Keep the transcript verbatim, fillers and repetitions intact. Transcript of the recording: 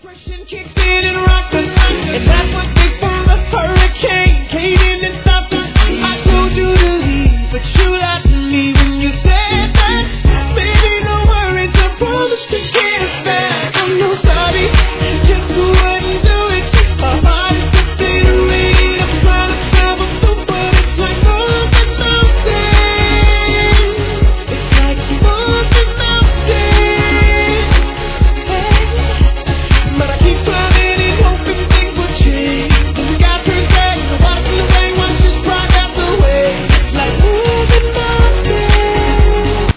Christian kicks in and rocks the night, and that's what